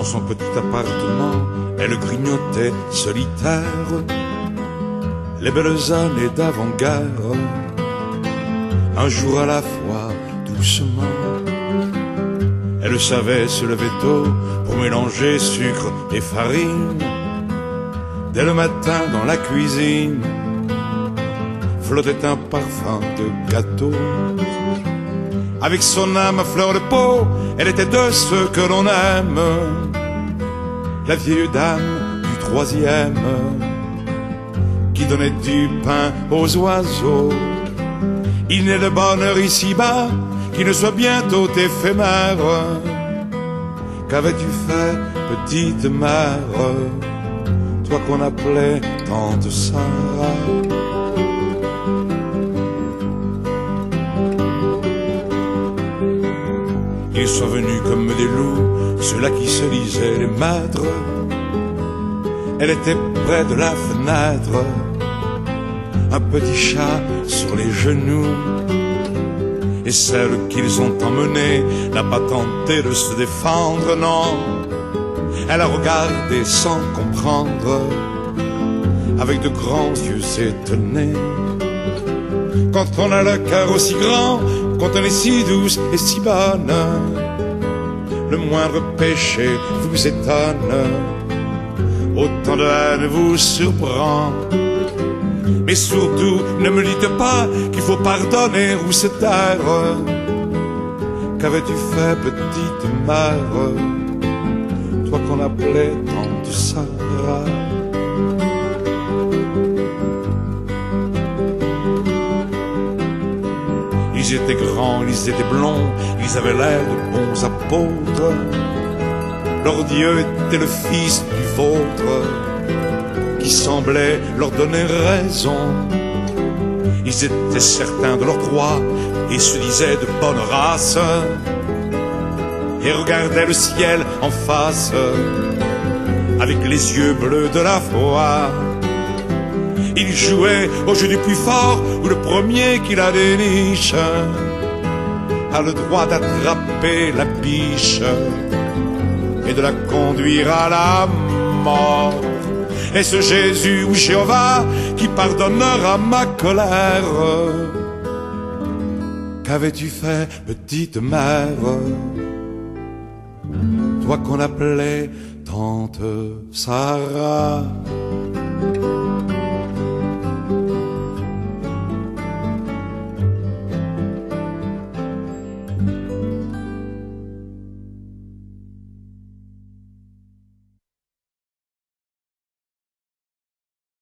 Dans son petit appartement, elle grignotait solitaire les belles années d'avant-guerre, un jour à la fois, doucement. Elle savait se lever tôt pour mélanger sucre et farine. Dès le matin dans la cuisine flottait un parfum de gâteau. Avec son âme à fleur de peau, elle était de ceux que l'on aime, la vieille dame du troisième, qui donnait du pain aux oiseaux. Il n'est de bonheur ici-bas qui ne soit bientôt éphémère. Qu'avais-tu fait, petite mère, toi qu'on appelait tante Sarah? Ils sont venus comme des loups, ceux-là qui se lisaient les maîtres. Elle était près de la fenêtre, un petit chat sur les genoux. Et celle qu'ils ont emmenée n'a pas tenté de se défendre, non. Elle a regardé sans comprendre, avec de grands yeux étonnés. Quand on a le cœur aussi grand, quand on est si douce et si bonne, le moindre péché vous étonne, autant de haine vous surprend. Mais surtout, ne me dites pas qu'il faut pardonner ou se taire. Qu'avais-tu fait, petite mère, toi qu'on appelait tante Sarah? Ils étaient grands, ils étaient blonds, ils avaient l'air de bons apôtres. Leur Dieu était le fils du vôtre, qui semblait leur donner raison. Ils étaient certains de leur croix et se disaient de bonne race, et regardaient le ciel en face avec les yeux bleus de la foi. Ils jouaient au jeu du plus fort, où le premier qui la déniche a le droit d'attraper la biche et de la conduire à la mort. Est-ce Jésus ou Jéhovah qui pardonnera ma colère? Qu'avais-tu fait, petite mère, toi qu'on appelait tante Sarah?